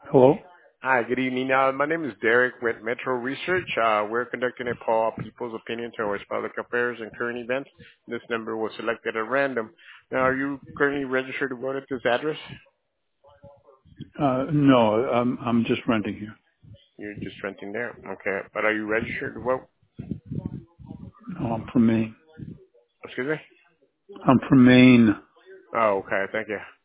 Hello? Hi, good evening. My name is Derek with Metro Research. We're conducting a poll of people's opinion towards public affairs and current events. This number was selected at random. Now, are you currently registered to vote at this address? No, I'm just renting here. You're just renting there. Okay. But are you registered to vote? No, I'm from Maine. Excuse me? I'm from Maine. Oh, okay. Thank you.